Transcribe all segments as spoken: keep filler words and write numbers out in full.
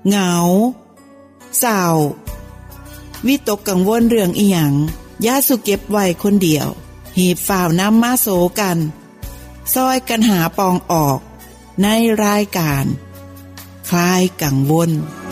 เหงาเศร้าวิตกกังวลเรื่องอีหยังอย่าสุเก็บไว้คนเดียวหีบฝ่าวนำมาโสกันซอยกันหาปองออกในรายการคลายกังวล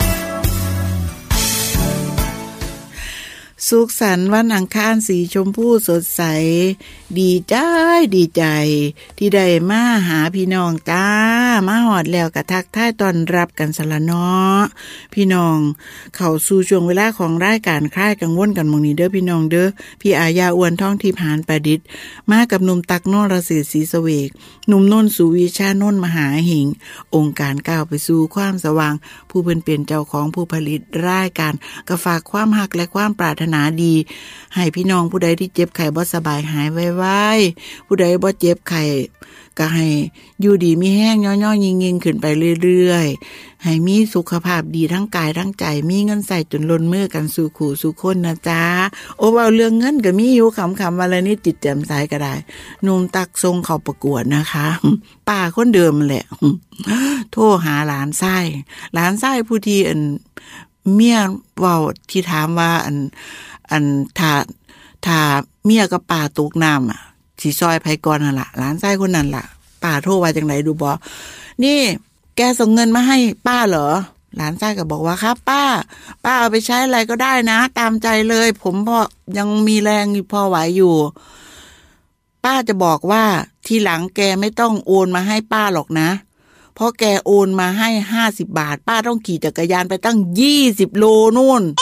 สุขสันต์วันอังคารสีชมพูสดใสดีใจดีใจที่ได้มาหาพี่น้องจ้ามาหอดแล้วก็ทักทายต้อนรับกันสละเนาะพี่น้องเข้าสู่ช่วงเวลาของรายการคลายกังวลกันหม่องนี้เด้อพี่น้องเด้อพี่อาญาอ้วนท้องทิพย์หานประดิษฐ์มากับหนุ่มตักนรเศรษฐ์ศรีเสวกหนุ่มนนท์สุวิชานนท์มหาหิงองค์การก้าวไปสู่ความสว่างผู้เพิ่นเป็นเจ้าของผู้ผลิตรายการก็ฝากความรักและความปรารถนาดีให้พี่น้องผู้ใดที่เจ็บไข้บ่สบายหายไวๆผู้ใดบ่เจ็บไข้ก็ให้อยู่ดีมีแห้งย่อๆยิงๆขึ้นไปเรื่อยๆให้มีสุขภาพดีทั้งกายทั้งใจมีเงินใส่จนล้นมือกันสู่ขู่สู่คนนะจ๊ะโอ้ว่าเรื่องเงินก็มีอยู่คำๆวันละนิดจิตแจ่มใสก็ได้หนุ่มตักทรงเข้าประกวดนะคะป้าคนเดิมแหละโทรหาหลานไส้หลานไส้ผู้ที่อันเมียเว้าที่ถามว่าอันอันถ้าถ้าเมียกับป้าตกน้ำอ่ะสิซอยไผก่อนนั่นล่ะหลานไส้คนนั้นล่ะป้าโทรว่าจังได๋ดูบ่นี่แกส่งเงินมาให้ป้าเหรอหลานไส้ก็บอกว่าครับป้าป้าเอาไปใช้อะไรก็ได้นะตามใจเลยผมพอยังมีแรงอยู่พอไหวอยู่ป้าจะบอกว่าทีหลังแกไม่ต้องโอนมาให้ป้าหรอกนะเพราะแกโอนมาให้ห้าสิบบาทป้าต้องขี่จักรยานไปตั้งยี่สิบโลนู่น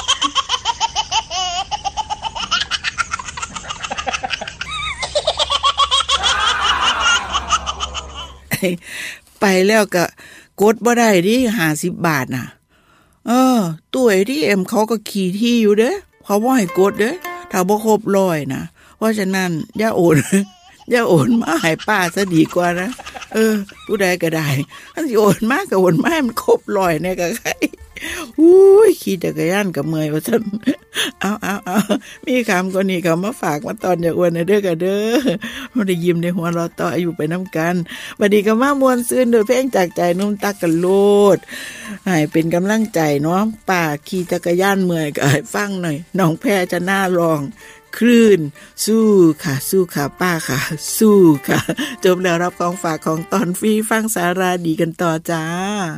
ไปแล้วก็กดบ่ได้ดิห้าสิบบาทน่ะเออตู้ เอ ที เอ็ม เขาก็ขี่ที่อยู่เด้อเขาบ่ให้กดเด้อถ้าบ่ครบร้อยนะเพราะฉะนั้นอย่าโอนอย่าโอนมาให้ป้าซะดีกว่านะเออผู้ใดก็ได้ถ้าสิโอนมาก็โอนมาให้มันครบร้อยแน่ก็ใครอุ้ยขี่จักรยานก็เมื่อยว่าซั่นเอาๆๆมีคำกว่านี้ก็มาฝากมาตอนอย่าอ้วนเด้อก็เด้อบ่ได้ยิ้มได้หัวเราะต่ออายุไปนำกันบัดนี้ก็มาม่วนซื่นด้วยเพลงจากใจนุ่มตักกันโลดให้เป็นกำลังใจเนาะป้าขี่จักรยานเมื่อยก็ให้ฟังหน่อยน้องแพรจะน่าร้องคลื่นสู้ค่ะสู้ค่ะป้าค่ะสู้ค่ะจบแล้วรับของฝากของตอนฟรีฟังสาระดีกันต่อจ้า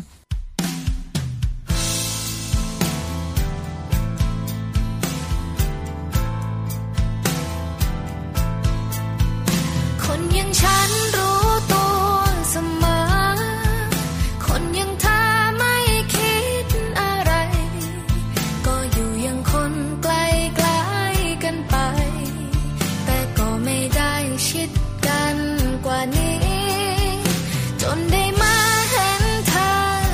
คนอย่างฉันรู้ตัวเสมอคนอย่างเธอไม่คิดอะไรก็อยู่อย่างคนไกลไกลกันไปแต่ก็ไม่ได้ชิดกันกว่านี้จนได้มาเห็นเธอ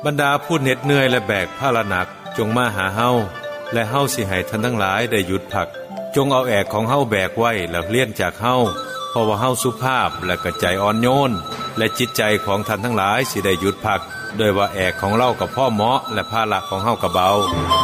รรดาผู้เหน็ดเหนื่อยและแบกภาระหนักจงมาหาเฮาและเฮาสิให้ท่านทั้งหลายได้หยุดพักจงเอาแอกของเฮาแบกไว้แล้วเลี้ยงจากเฮาเพราะว่าเฮาสุภาพและก็ใจอ่อนโยนและจิตใจของท่านทั้งหลายสิได้หยุดพักโดยว่าแอกของเรากับพ่อเหมาะและภาระของเฮาก็เบา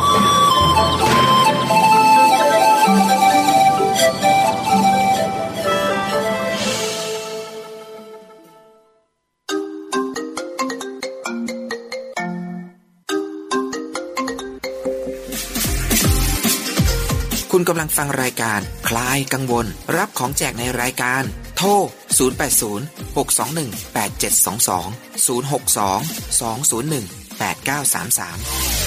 คุณกำลังฟังรายการคลายกังวลรับของแจกในรายการโทรศูนย์ แปด ศูนย์ หก สอง หนึ่ง แปด เจ็ด สอง สอง ศูนย์ หก สอง สอง ศูนย์ หนึ่ง แปด เก้า สาม สาม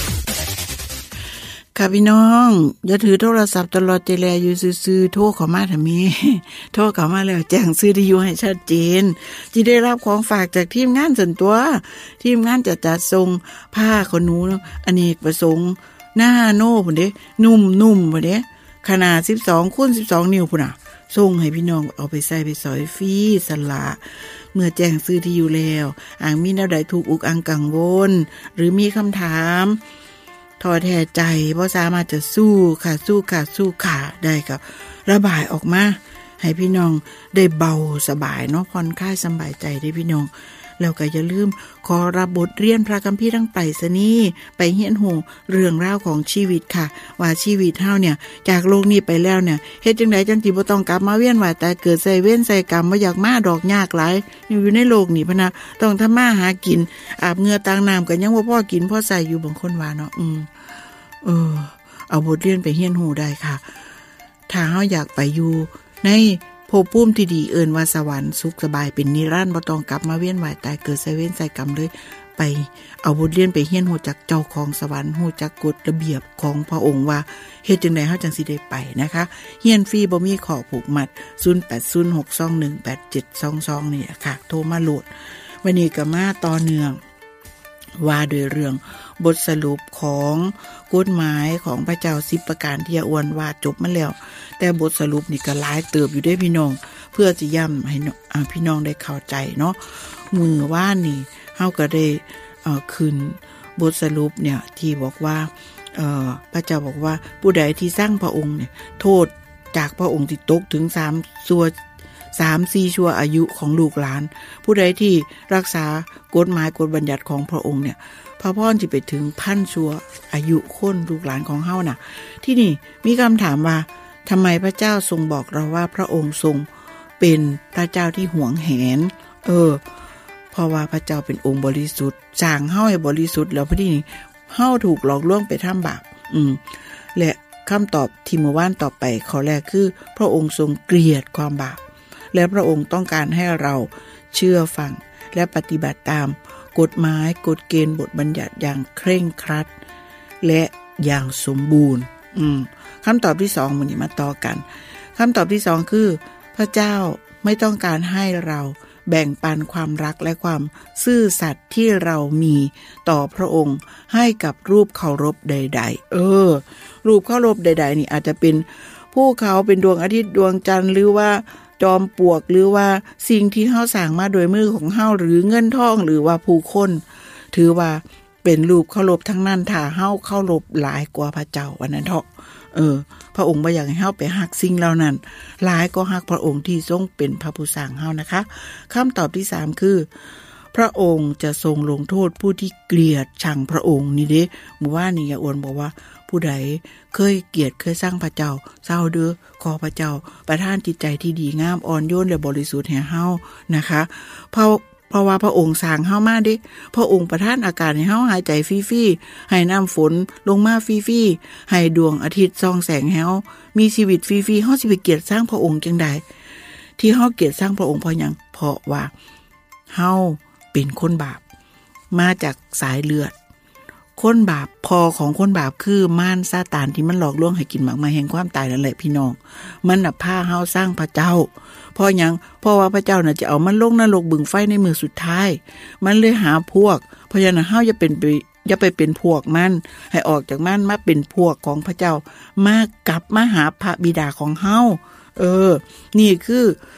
ค่ะพี่น้องอย่าถือโทรศัพท์ตลอดเวลาอยู่ซื่อๆโทรเข้ามาถ้ามีโทรเข้ามาแล้วแจ้งชื่อที่อยู่ให้ชัดเจนที่ได้รับของฝากจากทีมงานส่วนตัวทีมงานจะจัดส่งผ้าขนหนูอเนกประสงค์หน้าโน่พุ่นเด้นุ่มๆพุ่นเด้ขนาดสิบสองคูณสิบสองนิ้วพุ่นน่ะส่งให้พี่น้องเอาไปใส่ไปสอยฟรีสละเมื่อแจ้งซื้อที่อยู่แล้วอ่างมีแนวใดถูกอุกอังกังวลหรือมีคำถามท้อแท้ใจบ่สามารถจะสู้ค่ะสู้ค่ะสู้ค่ะได้กับระบายออกมาให้พี่น้องได้เบาสบายเนาะผ่อนคลายสบายใจได้พี่น้องแล้วก็อย่าลืมขอรับบทเรียนพระคัมภีร์ทั้งไปซะนี่ไปเฮียนหูเรื่องราวของชีวิตค่ะว่าชีวิตเฮาเนี่ยจากโลกนี้ไปแล้วเนี่ยเฮ็ดจังไดจังสิบ่ต้องกลับมาเวียนว่ายตายเกิดใส่เวรใส่กรรมบ่อยากมาดอกยากหลายอยู่ในโลกนี้พะนะต้องทำมาหากินอาบเหงื่อต่างน้ำก็ยังบ่พอกินพอใส่อยู่บางคนว่าเนาะอืมเออเอาบทเรียนไปเฮียนหูได้ค่ะถ้าเฮาอยากไปอยู่ในภพภูมิที่ดีเอิ้นว่าสวรรค์สุขสบายเป็นนิรันดร์บ่ต้องกลับมาเวียนว่ายตายเกิดใส่เวรใส่กรรมเลยไปเอาบทเรียนไปเฮียนฮู้จักเจ้าของสวรรค์ฮู้จักกฎระเบียบของพระองค์ว่าเฮ็ดจังได๋เฮาจังสิได้ไปนะคะเฮียนฟรีบ่มีข้อผูกมัดศูนย์ แปด ศูนย์ หก สอง หนึ่ง แปด เจ็ด สอง สองนี่ค่ะโทรมาโหลดวันนี้ก็มาต่อเนื่องว่าด้วยเรื่องบทสรุปของกฎหมายของพระเจ้าสิบประการที่อวนว่าจบมาแล้วแต่บทสรุปนี่ก็หลายเติบอยู่ด้วยพี่น้องเพื่อจะย้ำให้พี่น้องได้เข้าใจเนาะมือว่านนี่เฮาก็ได้เอ่อขึ้นบทสรุปเนี่ยที่บอกว่าเอ่อพระเจ้าบอกว่าผู้ใดที่สร้างพระองค์เนี่ยโทษจากพระองค์ที่ตกถึงสามชั่วสาม สี่ชั่วอายุของลูกหลานผู้ใดที่รักษากฎหมายกฎบัญญัติของพระองค์เนี่ยพระพรสิไปถึงพันชั่วอายุคนลูกหลานของเฮาน่ะที่นี่มีคำถามว่าทำไมพระเจ้าทรงบอกเราว่าพระองค์ทรงเป็นพระเจ้าที่หวงแหนเออเพราะว่าพระเจ้าเป็นองค์บริสุทธิ์สร้างเฮาให้บริสุทธิ์แล้วพอดีนี่เฮาถูกหลอกลวงไปทำบาปอืมและคำตอบที่เมื่อวานต่อไปข้อแรกคือพระองค์ทรงเกลียดความบาปและพระองค์ต้องการให้เราเชื่อฟังและปฏิบัติตามกฎหมายกฎเกณฑ์บทบัญญัติอย่างเคร่งครัดและอย่างสมบูรณ์อืมคำตอบที่สองมื้อนี้มาต่อกันคำตอบที่สองคือพระเจ้าไม่ต้องการให้เราแบ่งปันความรักและความซื่อสัตย์ที่เรามีต่อพระองค์ให้กับรูปเคารพใดๆเออรูปเคารพใดๆนี่อาจจะเป็นภูเขาเป็นดวงอาทิตย์ดวงจันทร์หรือว่าจอมปลวกหรือว่าสิ่งที่เฮาสร้างมาโดยมือของเฮาหรือเงินทองหรือว่าผู้คนถือว่าเป็นรูปเคารพทั้งนั้นถ้าเฮาเคารพหลายกว่าพระเจ้าวันนั้นเถาะเออพระองค์บ่อยากให้เฮาไปฮักสิ่งเหล่านั้นหลายก็ฮักพระองค์ที่ทรงเป็นพระผู้สร้างเฮานะคะคำตอบที่สามคือพระองค์จะทรงลงโทษผู้ที่เกลียดชังพระองค์นี่เด้หมู่ว่านี่ยาอ้วนบอกว่าผู้ใดเคยเกลียดเคยสร้างพระเจ้าเศร้าเด้อขอพระเจ้าประทานจิตใจที่ดีงามอ่อนโยนและบริสุทธิ์ให้เฮานะคะเพราะเพราะว่าพระองค์สร้างเฮามาเด้พระองค์ประทานอากาศให้เฮาหายใจฟรีๆให้น้ำฝนลงมาฟรีๆให้ดวงอาทิตย์ส่องแสงให้เฮามีชีวิตฟรีๆเฮาสิไปเกลียดสร้างพระองค์จังได๋ที่เฮาเกลียดสร้างพระองค์เพราะหยังเพราะว่าเฮาเป็นคนบาปมาจากสายเลือดคนบาปพอของคนบาปคือมารซาตานที่มันหลอกลวงให้กินหมากไม้แห่งความตายนั่นแหละพี่น้องมันน่ะพาเฮาสร้างพระเจ้าเพราะหยังเพราะว่าพระเจ้าน่ะจะเอามันลงนรกบึงไฟในมื้อสุดท้ายมันเลยหาพวกเพราะฉะนั้นเฮาอย่าเป็นไปอย่าไปเป็นพวกมันให้ออกจากมันมาเป็นพวกของพระเจ้ามากลับมาหาพระบิดาของเฮาเออนี่คือ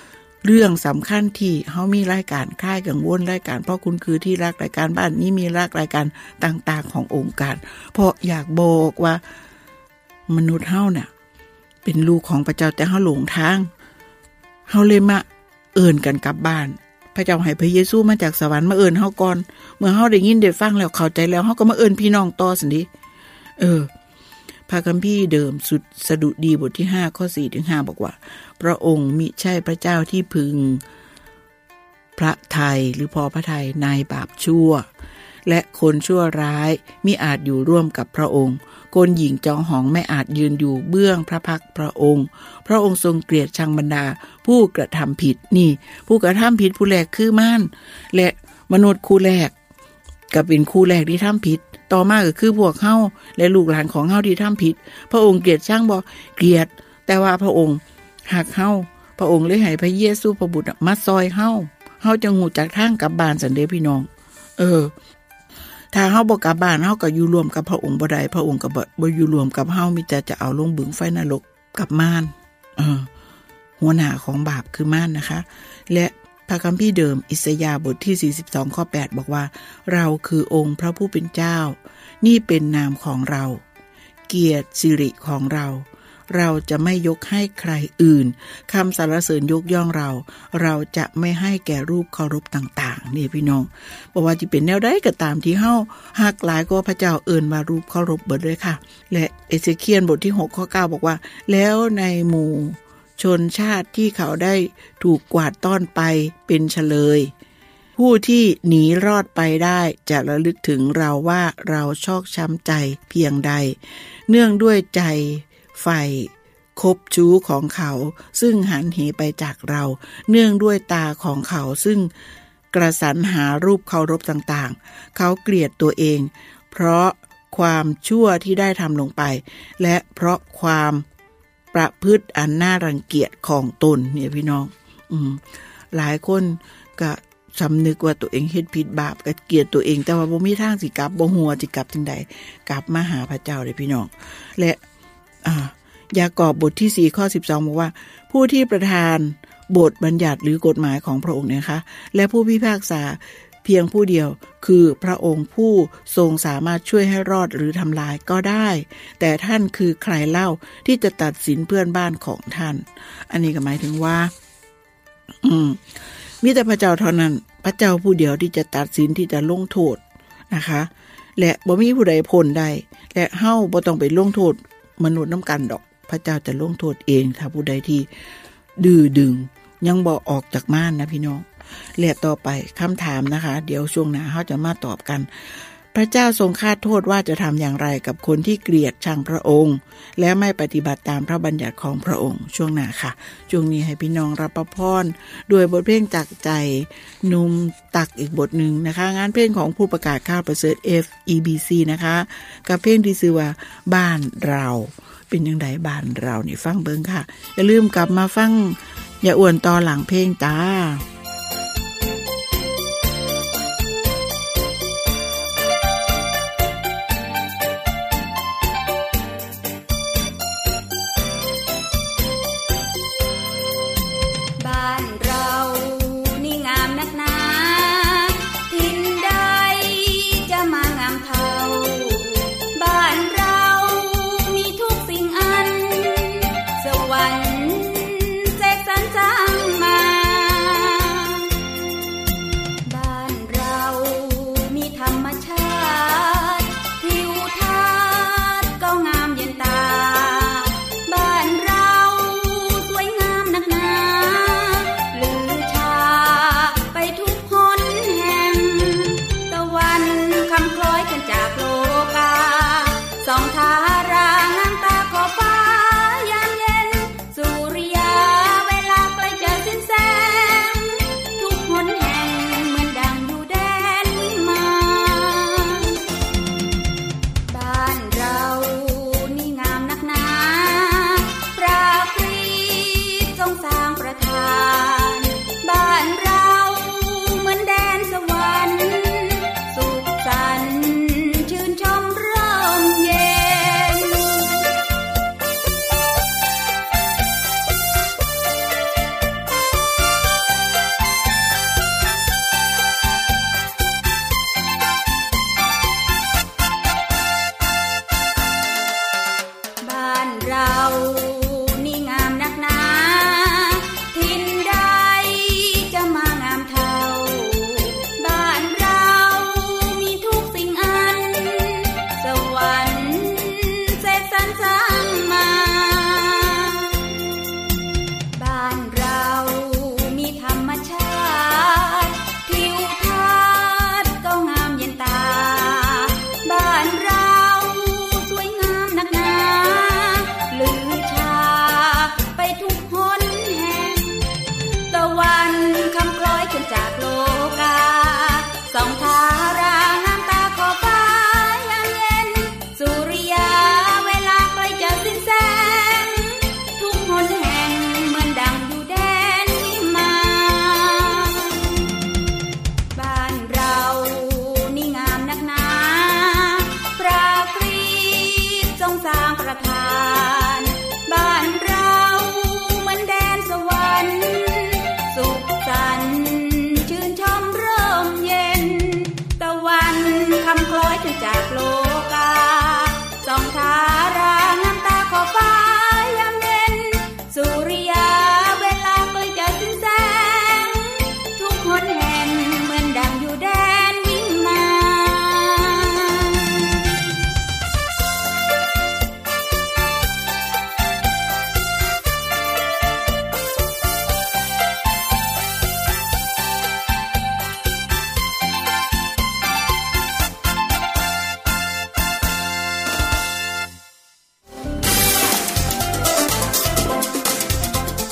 เรื่องสำคัญที่เฮามีรายการคลายกังวลรายการเพราะคุณคือที่รักรายการบ้านนี้มีรักรายการต่างๆขององค์การเพราะอยากบอกว่ามนุษย์เฮาน่ะเป็นลูกของพระเจ้าแต่เฮาหลงทางเฮาเลยมาเอิ้นกันกลับบ้านพระเจ้าให้พระเยซูมาจากสวรรค์มาเอิ้นเฮาก่อนเมื่อเฮาได้ยินได้ฟังแล้วเข้าใจแล้วเฮาก็มาเอิ้นพี่น้องต่อซั่นดิเออพระคัมภีร์เดิมสุดสดุดีบทที่ห้าข้อสี่ถึงห้าบอกว่าพระองค์มิใช่พระเจ้าที่พึงพระทัยหรือพอพระทัยในบาปชั่วและคนชั่วร้ายมิอาจอยู่ร่วมกับพระองค์คนหญิงจองหองไม่อาจยืนอยู่เบื้องพระพักพระองค์พระองค์ทรงเกลียดชังบรรดาผู้กระทำผิดนี่ผู้กระทำผิดผู้แรกคือมารและมนุษย์คู่แรกก็เป็นคู่แรกที่ทำผิดต่อมาก็คือพวกเฮาและลูกหลานของเฮาที่ทำผิดพระองค์เกลียดชังบ่เกลียดแต่ว่าพระองค์หักเฮาพระองค์เลยให้พระเยซูพระบุตรมาซอยเฮาเฮาจะฮู้จักทางกลับบ้านซั่นเด้พี่น้องเออถ้าเฮาบ่กลับบ้านเฮาก็อยู่รวมกับพระองค์บ่ได้พระองค์ก็บ่บ่อยู่รวมกับเฮามีแต่จะเอาลงบึงไฟนรกกับมารเออหัวหน้าของบาปคือมารนะคะและพระคัมภีร์เดิมอิสยาห์บทที่สี่สิบสองข้อแปดบอกว่าเราคือองค์พระผู้เป็นเจ้านี่เป็นนามของเราเกียรติสิริของเราเราจะไม่ยกให้ใครอื่นคำสรรเสริญยกย่องเราเราจะไม่ให้แก่รูปเคารพต่างๆนี่พี่น้องบอกว่าจะเป็นแนวใดก็ตามที่เฮาฮักหลายก็พระเจ้าเอิ้นว่ารูปเคารพเบิดเลยค่ะและเอเสเคียลบทที่หกข้อเก้าบอกว่าแล้วในหมู่ชนชาติที่เขาได้ถูกกวาดต้อนไปเป็นเฉลยผู้ที่หนีรอดไปได้จะระลึกถึงเราว่าเราชอกช้ำใจเพียงใดเนื่องด้วยใจไฟคบชู้ของเขาซึ่งหันเหไปจากเราเนื่องด้วยตาของเขาซึ่งกระสรรหารูปเคารพต่างๆเขาเกลียดตัวเองเพราะความชั่วที่ได้ทำลงไปและเพราะความประพฤติอันน่ารังเกียจของตนเนี่ยพี่น้องอืมหลายคนก็สำนึกว่าตัวเองเฮ็ดผิดบาปก็เกลียดตัวเองแต่ว่าบ่มีทางสิกลับบ่ฮู้ว่าสิกลับจังได๋กลับมาหาพระเจ้าเด้อพี่น้องและอ่ายากอบบทที่สี่ข้อสิบสองบอกว่าผู้ที่ประทานบทบัญญัติหรือกฎหมายของพระองค์นะคะและผู้พิพากษาเพียงผู้เดียวคือพระองค์ผู้ทรงสามารถช่วยให้รอดหรือทำลายก็ได้แต่ท่านคือใครเล่าที่จะตัดสินเพื่อนบ้านของท่านอันนี้ก็หมายถึงว่าอืมมีแต่พระเจ้าเท่านั้นพระเจ้าผู้เดียวที่จะตัดสินที่จะลงโทษนะคะและบ่มีผู้ใดพ้นได้และเฮาบ่ต้องไปลงโทษมนุษย์นำกันดอกพระเจ้าจะลงโทษเองถ้าผู้ใดที่ดื้อดึงยังบ่ออกจากม่านนะพี่น้องและต่อไปคำถามนะคะเดี๋ยวช่วงหน้าเฮาจะมาตอบกันพระเจ้าทรงคาดโทษว่าจะทำอย่างไรกับคนที่เกลียดชังพระองค์และไม่ปฏิบัติตามพระบัญญัติของพระองค์ช่วงหน้าค่ะช่วงนี้ให้พี่น้องรับพรด้วยบทเพลงจากใจหนุ่มตักอีกบทหนึ่งนะคะงานเพลงของผู้ประกาศข่าวประเสริฐ เอฟ อี บี ซี นะคะกับเพลงที่ชื่อว่าบ้านเราเป็นจังไดบ้านเรานี่ฟังเบิ่งค่ะอย่าลืมกลับมาฟังอย่าอ้วนต่อหลังเพลงจ้า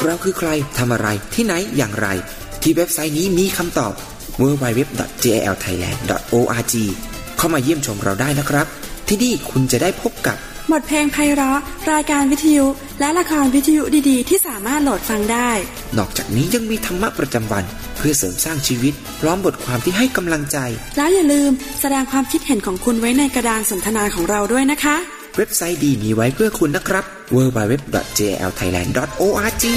เราคือใครทำอะไรที่ไหนอย่างไรที่เว็บไซต์นี้มีคำตอบ ดับเบิลยู ดับเบิลยู ดับเบิลยู ดอท เจ แอล ไทยแลนด์ ดอท โอ อาร์ จี เข้ามาเยี่ยมชมเราได้นะครับที่นี่คุณจะได้พบกับบทเพลงไพเราะรายการวิทยุและละครวิทยุดีๆที่สามารถโหลดฟังได้นอกจากนี้ยังมีธรรมะประจำวันเพื่อเสริมสร้างชีวิตพร้อมบทความที่ให้กำลังใจแล้วอย่าลืมแสดงความคิดเห็นของคุณไว้ในกระดานสนทนาของเราด้วยนะคะเว็บไซต์ดีมีไว้เพื่อคุณนะครับ ดับเบิลยู ดับเบิลยู ดับเบิลยู ดอท เจ แอล ไทยแลนด์ ดอท โอ อาร์ จี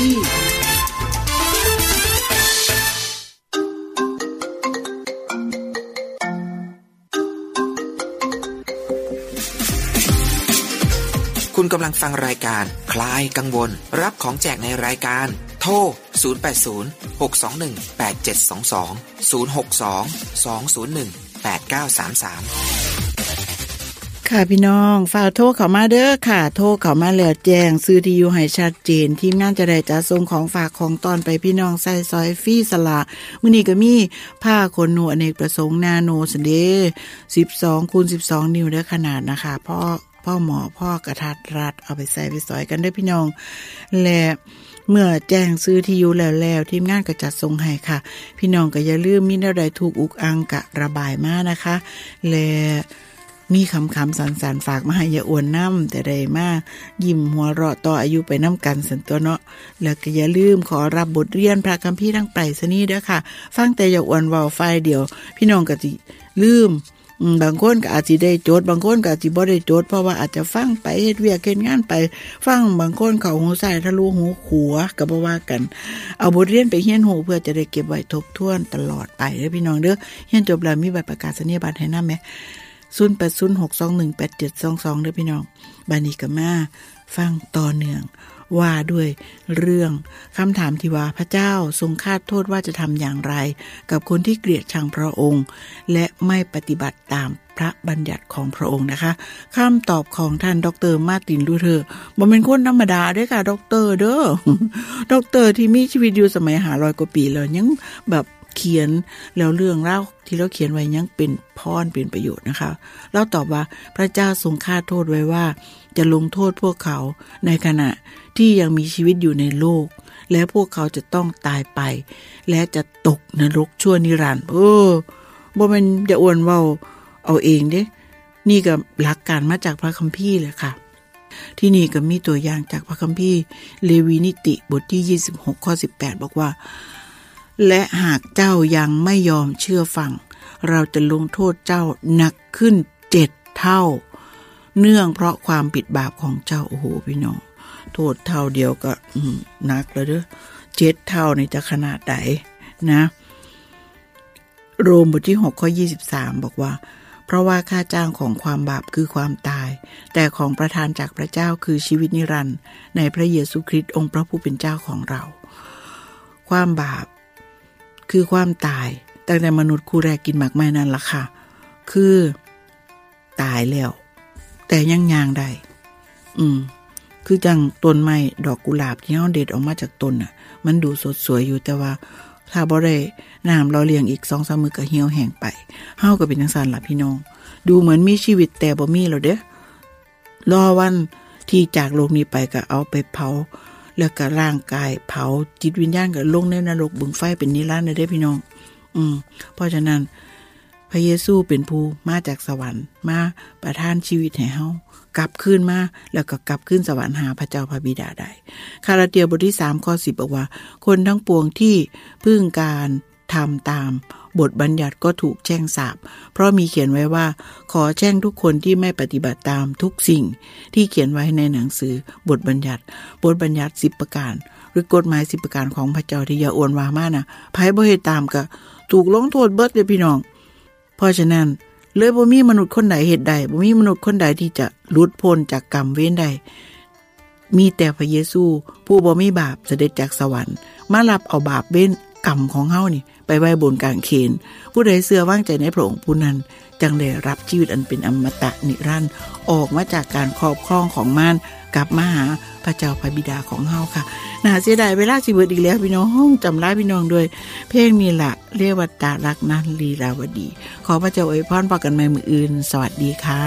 คุณกำลังฟังรายการคลายกังวลรับของแจกในรายการโทรศูนย์ แปด ศูนย์ หก สอง หนึ่ง แปด เจ็ด สอง สอง ศูนย์ หก สอง สอง ศูนย์ หนึ่ง แปด เก้า สาม สามค่ะพี่น้องฝากโทรเข้ามาเด้อค่ะโทรเข้ามาแล้วแจ้งซื้อที่อยู่ให้ชัดเจนทีมงานจะได้จัดส่งของฝากของตอนไปพี่น้องใส่ซอยฟรีสละมื้อนี้ก็มีผ้าขนหนูอเนกประสงค์นาโนซันเดย์สิบสองคูณสิบสองนิ้วเด้อขนาดนะคะพ่อพ่อหมอพ่อกระทัดรัดเอาไปใส่ไปซอยกันเด้อพี่น้องและเมื่อแจ้งซื้อที่อยู่แล้วแล้วทีมงานก็จัดส่งให้ค่ะพี่น้องก็อย่าลืมมีแนวใดถูกอุกอังกะระบายมานะคะและมีคำคำสันๆฝากมาให้อย่าอ้วนน้ำแต่ได้มายิ้มหัวเราะต่ออายุไปน้ำกันสันตัวเนาะแล้วก็อย่าลืมขอรับบทเรียนพระคัมภีร์ทั้งไปรษณีย์เด้อค่ะฟังแต่อย่าอ้วนเว้าไฟเดียวพี่น้องก็สิลืมบางคนก็อาจสิได้โจทย์บางคนก็อาจสิบ่ได้โจทย์เพราะว่าอาจจะฟังไปเฮ็ดเวียกเฮ็ดงานไปฟังบางคนเข้าหูซ้ายทะลุหูขวาก็บ่ว่ากันเอาบทเรียนไปเรียนหูเพื่อจะได้เก็บไว้ทบทวนตลอดไปเด้อพี่น้องเด้อเรียนจบแล้วมีใบประกาศนียบัตรให้นำแหมศูนย์ แปด ศูนย์ หก สอง หนึ่ง แปด เจ็ด สอง สองเด้อพี่น้องบัดนี้ก็มาฟังต่อเนื่องว่าด้วยเรื่องคำถามที่ว่าพระเจ้าทรงคาดโทษว่าจะทำอย่างไรกับคนที่เกลียดชังพระองค์และไม่ปฏิบัติตามพระบัญญัติของพระองค์นะคะคำตอบของท่านดร.มาร์ตินลูเทอร์บ่เป็นคนธรรมดาเด้อค่ะดร.เด้อดร.ที่มีชีวิตอยู่สมัยห้าร้อยกว่าปีแล้วยังแบบเขียนแล้วเรื่องเล่าที่เราเขียนไว้ยังเป็นพรเป็นประโยชน์นะคะเราตอบว่าพระเจ้าทรงคาดโทษไว้ว่าจะลงโทษพวกเขาในขณะที่ยังมีชีวิตอยู่ในโลกและพวกเขาจะต้องตายไปและจะตกนรกชั่วนิรันดร์เออบ่แม่นจะอวนเว้าเอาเองเด้นี่ก็หลักการมาจากพระคัมภีร์เลยค่ะที่นี่ก็มีตัวอย่างจากพระคัมภีร์เลวีนิติบทที่ยี่สิบหกข้อสิบแปดบอกว่าและหากเจ้ายังไม่ยอมเชื่อฟังเราจะลงโทษเจ้าหนักขึ้นเจ็ดเท่าเนื่องเพราะความผิดบาปของเจ้าโอ้โหพี่น้องโทษเท่าเดียวก็หนักแล้วเด้อเจ็ดเท่านี่จะขนาดไหนนะโรมบทที่หกข้อยี่สิบสามบอกว่าเพราะว่าค่าจ้างของความบาปคือความตายแต่ของประทานจากพระเจ้าคือชีวิตนิรันดร์ในพระเยซูคริสต์องค์พระผู้เป็นเจ้าของเราความบาปคือความตายตั้งแต่มนุษย์คู่แรกกินหมากไม้นั่นล่ะค่ะคือตายแล้วแต่ยังย่างได้อืมคือจังต้นไม้ดอกกุหลาบที่เฮาเด็ดออกมาจากต้นน่ะมันดูสดสวยอยู่แต่ว่าถ้าบ่ได้น้ำเราเลี้ยงอีก สองสาม มื้อก็เหี่ยวแห้งไปเฮาก็เป็นจังซั่นล่ะพี่น้องดูเหมือนมีชีวิตแต่บ่มีแล้วเด้อรอวันที่จากโลกนี้ไปก็เอาไปเผาแล้วก็ร่างกายเผาจิตวิญญาณก็ลงในนรกบึงไฟเป็นนิรันดร์ได้พี่น้องอืมเพราะฉะนั้นพระเยซูเป็นผู้มาจากสวรรค์มาประทานชีวิตให้เฮากลับคืนมาแล้วก็กลับขึ้นสวรรค์หาพระเจ้าพระบิดาได้คาราเตียบทที่สามข้อสิบบอกว่าคนทั้งปวงที่พึ่งการทำตามบทบัญญัติก็ถูกแช่งสาปเพราะมีเขียนไว้ว่าขอแช่งทุกคนที่ไม่ปฏิบัติตามทุกสิ่งที่เขียนไว้ในหนังสือบทบัญญัติบทบัญญัติสิบประการหรือกฎหมายสิบประการของพระเจ้าที่อย่าอวนวามานะไผบ่เฮ็ดตามก็ถูกลงโทษเบิดเด้อพี่น้องเพราะฉะนั้นเลยบ่มีมนุษย์คนใดเฮ็ดได้บ่มีมนุษย์คนใดที่จะหลุดพ้นจากกรรมเวรใดมีแต่พระเยซูผู้บ่มีบาปเสด็จจากสวรรค์มารับเอาบาปเวรกรรมของเฮานี่ไปไว้บนกางเขนผู้ใดเชื่อวางใจในพระองค์ผู้นั้นจังได้รับชีวิตอันเป็นอมตะนิรันดร์ออกมาจากการครอบครองของมารกลับมาหาพระเจ้าพระบิดาของเฮาค่ะน่าเสียดายเวลาสิเบิดอีกแล้วพี่น้องจำลาพี่น้องด้วยเพลงนี้ล่ะเรียกว่าตารักนันลีลาวดีขอพระเจ้าอวยพรพบกันใหม่มื้ออื่นสวัสดีค่ะ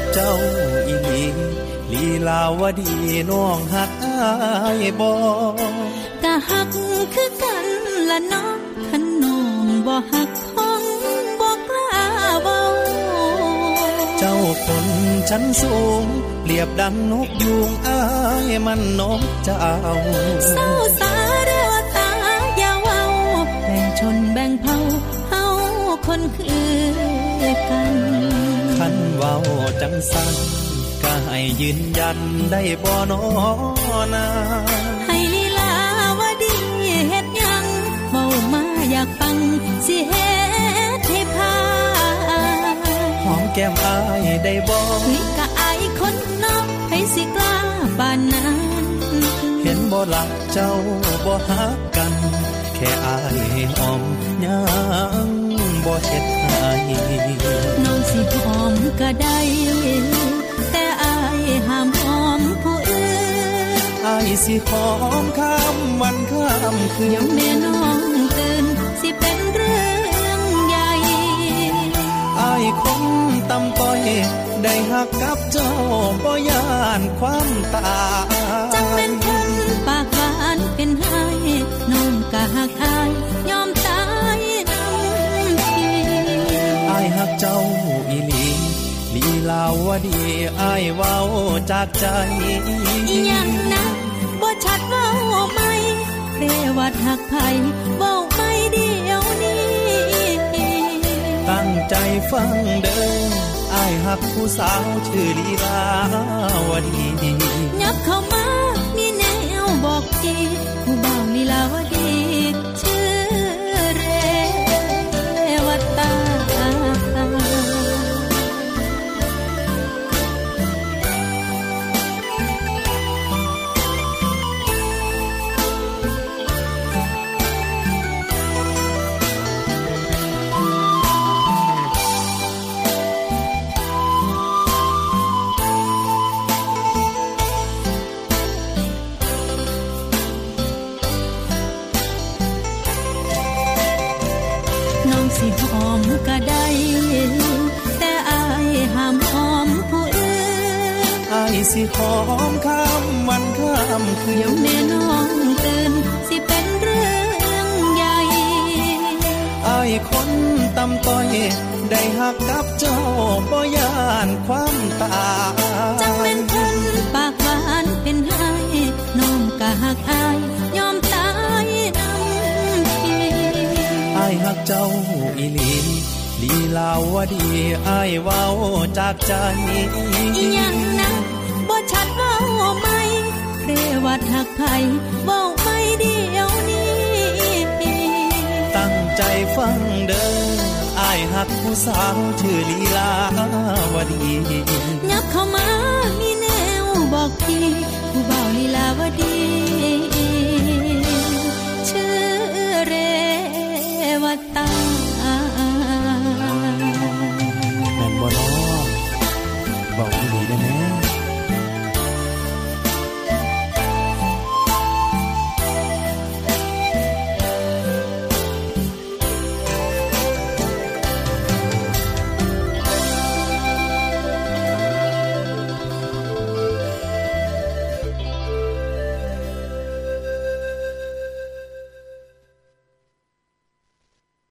เจ้าอีหลีลีลาวดีน้องฮักอ้ายบ่ก็ฮักคือกันละน้องคันน้องบ่ฮักคงบ่กล้าเว้าเจ้าคนชั้นสูงเปรียบดังนกยูงอ้ายมันนกเจ้าเศร้าสาเรือตาอย่าเว้าแบ่งชนแบ่งเผ่าเฮาคนคือกันคันเว้าจังซั่นก็ให้ยืนยันได้บ่น้อนาให้ลีลาวดีเฮ็ดหยังเว้ามาอยากฟังสิเฮ็ดให้พาหอมแก้มอ้ายได้บ่นี่ก็อายคนนอกให้สิกล้าปานนั้นเห็นบ่ล่ะเจ้าบ่ฮักกันแค่อายหอมยังบ่เฮ็ดให้น้องสิหอมก็ได้แต่อายห้ามหอมผู้อื่นอายสิหอมข้ามวันข้ามคืนยามแม่น้องตื่นสิเป็นเรื่องใหญ่อายคงตำต้อยได้ฮักกับเจ้าบ่ย่านความตายจังเป็นคนปากหวานเป็นให้น้องก็ฮักอายยอมตายน้ำทีอายฮักเจ้าอีหลีลีลาวดีอ้ายเว้าจากใจอีหยังนะบ่ชัดเว้าไหมเรวัดหักไผเว้าไม่เดียวนี้ตั้งใจฟังเด้ออ้ายฮักผู้สาวชื่อลีลาวดียับเข้ามามีแนวบอกจีผู้บ่าวลีลาวดีชื่อเรวัตตาสิหอมก็ได้แต่อายห้ามหอมผู้อื่นอายสิหอมข้ามวันข้ามคืนยามแม่น้องตื่นสิเป็นเรื่องใหญ่อายคนตำต้อยได้ฮักกับเจ้าบ่ย่านความตายจังเป็นคนปากหวานเป็นให้น้องก็ฮักอายยอมตายน้ำทีอายฮักเจ้าอีหลีลีลาวดีอ้ายเว้าจากใจอีหยังนะบ่ชัดเว้าไหมเรวัดหักไผเว้าไม่เดียวนี้ตั้งใจฟังเด้ออ้ายฮักผู้สาวชื่อลีลาวดียับเข้ามามีแนวบอกทีผู้บ่าวลีลาวดี